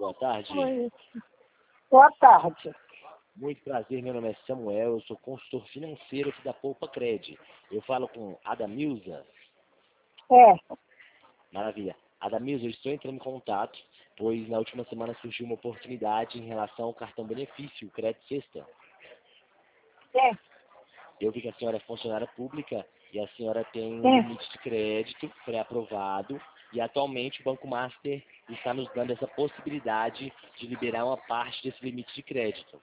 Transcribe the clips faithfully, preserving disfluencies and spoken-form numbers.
boa tarde. Oi. Boa tarde. Muito prazer, meu nome é Samuel, eu sou consultor financeiro aqui da Poupa Cred. Eu falo com Adamilza. É. Maravilha. Adamilza, eu estou entrando em contato, pois na última semana surgiu uma oportunidade em relação ao cartão benefício, o Crédito Sexta. É. Eu vi que a senhora é funcionária pública e a senhora tem um É. limite de crédito pré-aprovado e atualmente o Banco Master está nos dando essa possibilidade de liberar uma parte desse limite de crédito.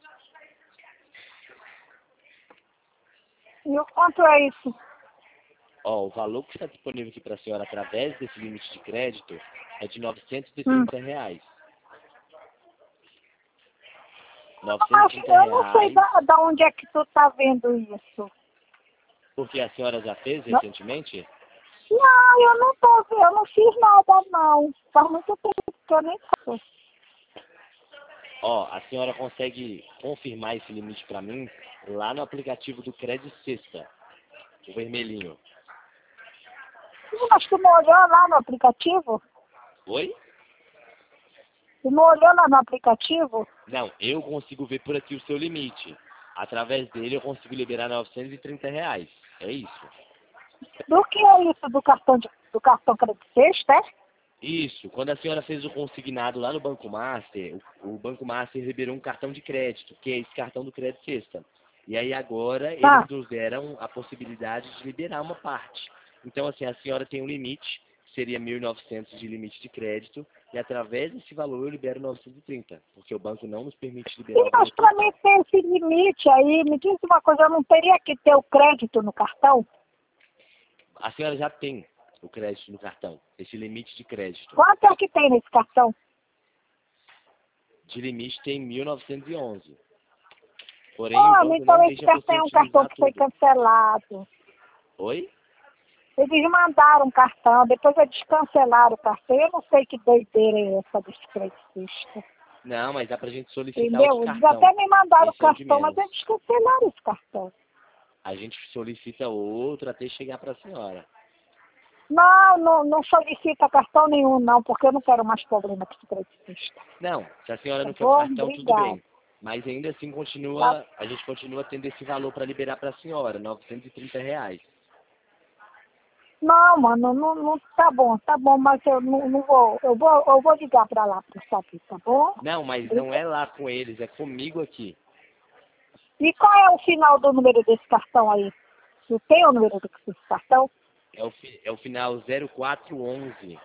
E o quanto é isso? Ó, o valor que está disponível aqui para a senhora através desse limite de crédito é de novecentos e Hum. trinta reais. Mas novecentos e trinta eu não sei reais, da, da onde é que tu tá vendo isso. porque a senhora já fez Não, recentemente? não, eu não tô vendo, eu não fiz nada não. Faz muito tempo que eu nem faço. Ó, a senhora consegue confirmar esse limite para mim lá no aplicativo do Crédito Sexta, o vermelhinho. Mas tu não olhou lá no aplicativo? Oi? Tu não olhou lá no aplicativo? Não, eu consigo ver por aqui o seu limite. Através dele eu consigo liberar novecentos e trinta reais. É isso. Do que é isso do cartão, de, do cartão Crédito Sexta, é? Isso. Quando a senhora fez o consignado lá no Banco Master, o, o Banco Master liberou um cartão de crédito, que é esse cartão do Crédito Sexta. E aí agora Tá. eles nos deram a possibilidade de liberar uma parte. Então assim, a senhora tem um limite, que seria mil e novecentos de limite de crédito, e através desse valor eu libero novecentos e trinta, porque o banco não nos permite liberar E o mas valor para total. mim ter esse limite aí, me diz uma coisa, eu não teria que ter o crédito no cartão? A senhora já tem o crédito no cartão, esse limite de crédito. Quanto é que tem nesse cartão? De limite tem mil novecentos e onze. Porém, o Ah, banco então não esse deixa você cartão é um cartão utilizar que foi tudo. cancelado. Oi? Eles mandaram um cartão, depois eles cancelaram o cartão. Eu não sei que doideira é essa desse creditista. Não, mas dá pra gente solicitar outro Entendeu? Eles cartão. até me mandaram o Esse é o de cartão, mas menos. eles cancelaram esse cartão. A gente solicita outro até chegar pra senhora. Não, não, não solicita cartão nenhum, não, porque eu não quero mais problema com esse creditista. Não, se a senhora Tá não quer o bom? cartão, tudo Obrigado. bem. Mas ainda assim Tá. continua, a gente continua tendo esse valor para liberar pra senhora, novecentos e trinta reais. Não, mano, não, não, tá bom, tá bom, mas eu não, não vou, eu vou, eu vou ligar pra lá pra saber, tá bom? Não, mas não é lá com eles, é comigo aqui. E qual é o final do número desse cartão aí? Você tem o número desse cartão? É o, fi- é o final zero quatro onze.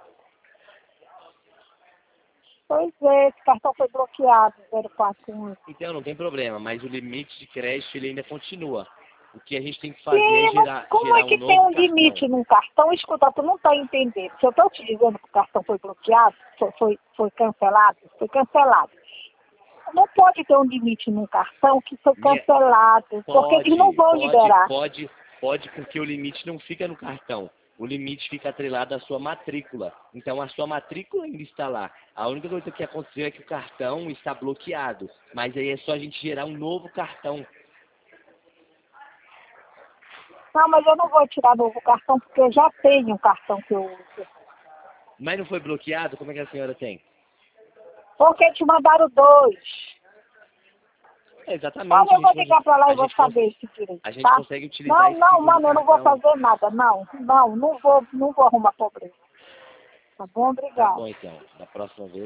Pois é, esse cartão foi bloqueado, zero quatro um. Então não tem problema, mas o limite de crédito ele ainda continua. O que a gente tem que fazer é Sim, mas gerar, como é gerar um que tem novo um cartão. limite num cartão? Escuta, tu não tá entendendo. Se eu estou te dizendo que o cartão foi bloqueado, foi, foi, foi cancelado, foi cancelado. Não pode ter um limite num cartão que foi Minha- cancelado, porque eles não Pode, vão pode, liberar. pode, pode, porque o limite não fica no cartão. O limite fica atrelado à sua matrícula. Então a sua matrícula ainda está lá. A única coisa que aconteceu é que o cartão está bloqueado. Mas aí é só a gente gerar um novo cartão. Não, mas eu não vou tirar novo cartão, porque eu já tenho um cartão que eu uso. Mas não foi bloqueado? Como é que a senhora tem? Porque te mandaram dois. É, exatamente. Olha, A eu vou gente, ligar pra lá a e vou gente, cons- saber esse direito, a gente tá? consegue utilizar Não, esse não, segundo mano, eu não vou cartão. fazer nada, não. Não, não vou, não vou arrumar problema. Tá bom? Tá Obrigado. bom então. Da próxima vez.